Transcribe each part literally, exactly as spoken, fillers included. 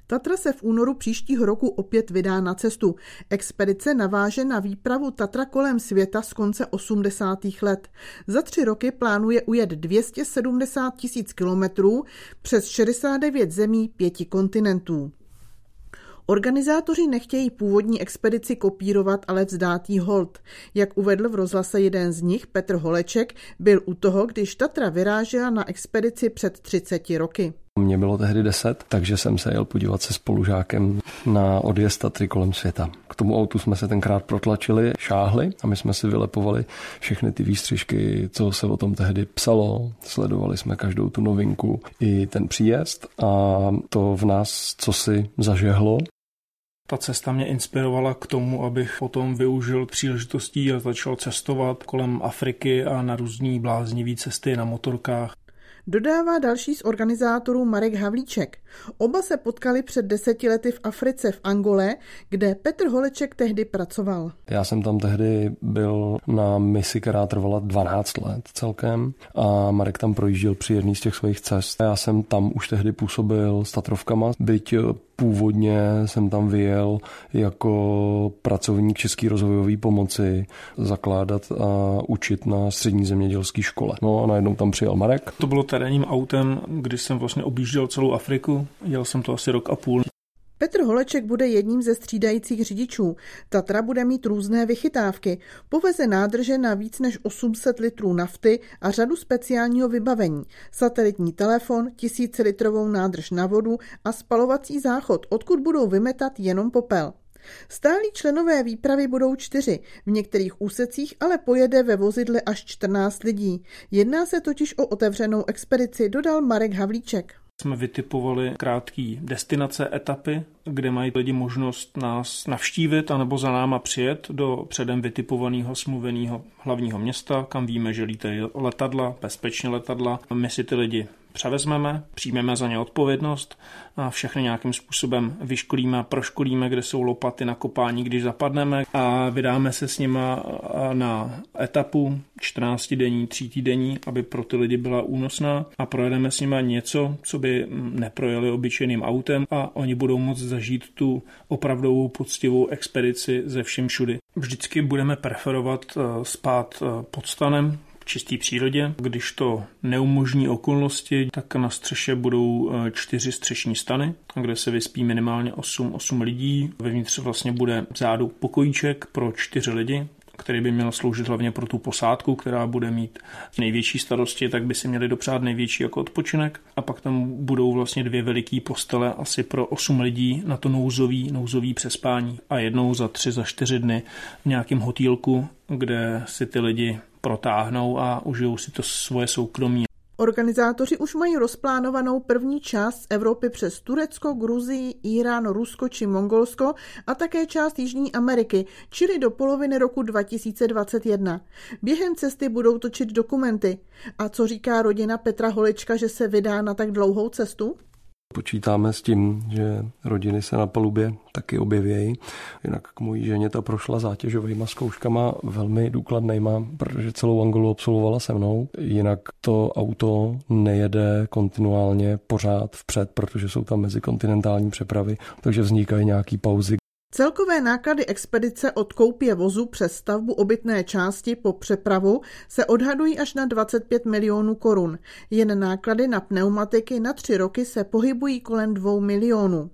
Tatra se v únoru příštího roku opět vydá na cestu. Expedice naváže na výpravu Tatra kolem světa z konce osmdesátých let. Za tři roky plánuje ujet dvě stě sedmdesát tisíc kilometrů přes šedesát devět zemí pěti kontinentů. Organizátoři nechtějí původní expedici kopírovat, ale vzdát jí hold. Jak uvedl v rozhlase jeden z nich, Petr Holeček, byl u toho, když Tatra vyrážela na expedici před třiceti roky. Mně bylo tehdy deset, takže jsem se jel podívat se spolužákem na odjezd Tatry kolem světa. K tomu autu jsme se tenkrát protlačili, šáhli a my jsme si vylepovali všechny ty výstřižky, co se o tom tehdy psalo. Sledovali jsme každou tu novinku i ten příjezd a to v nás cosi zažehlo. Ta cesta mě inspirovala k tomu, abych potom využil příležitostí a začal cestovat kolem Afriky a na různý bláznivý cesty na motorkách. Dodává další z organizátorů Marek Havlíček. Oba se potkali před deseti lety v Africe v Angole, kde Petr Holeček tehdy pracoval. Já jsem tam tehdy byl na misi, která trvala dvanáct let celkem a Marek tam projížděl při jedné z těch svých cest. Já jsem tam už tehdy působil s Tatrovkama, byť původně jsem tam vyjel jako pracovník České rozvojové pomoci zakládat a učit na střední zemědělské škole. No a najednou tam přijel Marek. To bylo terénním autem, když jsem vlastně objížděl celou Afriku. Jel jsem to asi rok a půl. Petr Holeček bude jedním ze střídajících řidičů. Tatra bude mít různé vychytávky. Poveze nádrže na víc než osm set litrů nafty a řadu speciálního vybavení. Satelitní telefon, tisícilitrovou nádrž na vodu a spalovací záchod, odkud budou vymetat jenom popel. Stálí členové výpravy budou čtyři, v některých úsecích ale pojede ve vozidle až čtrnáct lidí. Jedná se totiž o otevřenou expedici, dodal Marek Havlíček. Jsme vytipovali krátké destinace, etapy, kde mají lidi možnost nás navštívit anebo za náma přijet do předem vytipovaného smluveného hlavního města, kam víme, že lítají letadla, bezpečně letadla. My si ty lidi převezmeme, přijmeme za ně odpovědnost a všechny nějakým způsobem vyškolíme, proškolíme, kde jsou lopaty na kopání, když zapadneme a vydáme se s nima na etapu čtrnáctidenní, třítýdenní, aby pro ty lidi byla únosná a projedeme s nima něco, co by neprojeli obyčejným autem a oni budou moct zažít tu opravdovou poctivou expedici ze všem všudy. Vždycky budeme preferovat spát pod stanem, čistý přírodě. Když to neumožní okolnosti, tak na střeše budou čtyři střešní stany, kde se vyspí minimálně osm lidí. Vevnitř vlastně bude vzadu pokojíček pro čtyři lidi, který by měl sloužit hlavně pro tu posádku, která bude mít největší starosti, tak by si měli dopřát největší jako odpočinek. A pak tam budou vlastně dvě veliký postele asi pro osm lidí na to nouzový, nouzový přespání. A jednou za tři, za čtyři dny v nějakém hotýlku, kde si ty lidi protáhnou a užijou si to svoje soukromí. Organizátoři už mají rozplánovanou první část z Evropy přes Turecko, Gruzii, Írán, Rusko či Mongolsko a také část Jižní Ameriky, čili do poloviny roku dva tisíce dvacet jedna. Během cesty budou točit dokumenty. A co říká rodina Petra Holečka, že se vydá na tak dlouhou cestu? Počítáme s tím, že rodiny se na palubě taky objevějí. Jinak k mojí ženě ta prošla zátěžovýma zkouškama velmi důkladnejma, protože celou Angolu absolvovala se mnou. Jinak to auto nejede kontinuálně pořád vpřed, protože jsou tam mezikontinentální přepravy, takže vznikají nějaký pauzy. Celkové náklady expedice od koupě vozu přes stavbu obytné části po přepravu se odhadují až na dvacet pět milionů korun. Jen náklady na pneumatiky na tři roky se pohybují kolem dvou milionů.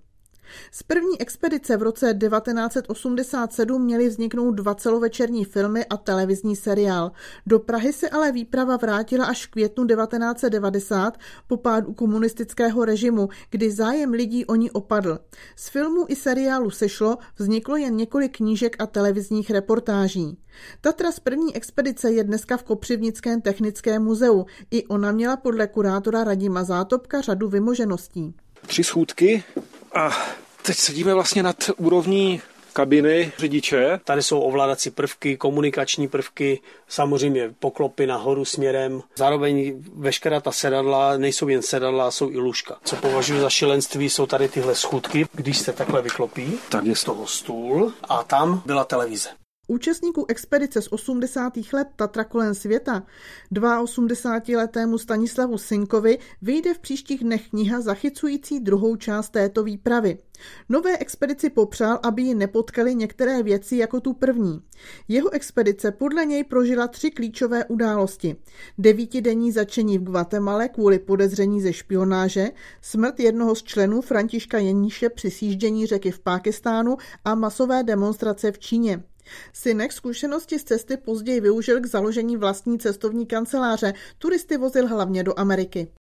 Z první expedice v roce devatenáct set osmdesát sedm měly vzniknout dva celovečerní filmy a televizní seriál. Do Prahy se ale výprava vrátila až v květnu devatenáct set devadesát po pádu komunistického režimu, kdy zájem lidí o ní opadl. Z filmu i seriálu sešlo, vzniklo jen několik knížek a televizních reportáží. Tatra z první expedice je dneska v Kopřivnickém technickém muzeu. I ona měla podle kurátora Radima Zátopka řadu vymožeností. Tři schůdky a teď sedíme vlastně nad úrovní kabiny řidiče. Tady jsou ovládací prvky, komunikační prvky, samozřejmě poklopy nahoru směrem. Zároveň veškerá ta sedadla nejsou jen sedadla, jsou i lůžka. Co považuji za šílenství, jsou tady tyhle schůdky. Když se takhle vyklopí, tak je z toho stůl a tam byla televize. Účastníků expedice z osmdesátých let Tatra kolem světa, osmdesátiletému Stanislavu Synkovi, vyjde v příštích dnech kniha zachycující druhou část této výpravy. Nové expedici popřál, aby ji nepotkaly některé věci jako tu první. Jeho expedice podle něj prožila tři klíčové události. Devítidenní zatčení v Guatemale kvůli podezření ze špionáže, smrt jednoho z členů Františka Jeníše při sjíždění řeky v Pákistánu a masové demonstrace v Číně. Synek zkušenosti z cesty později využil k založení vlastní cestovní kanceláře, turisty vozil hlavně do Ameriky.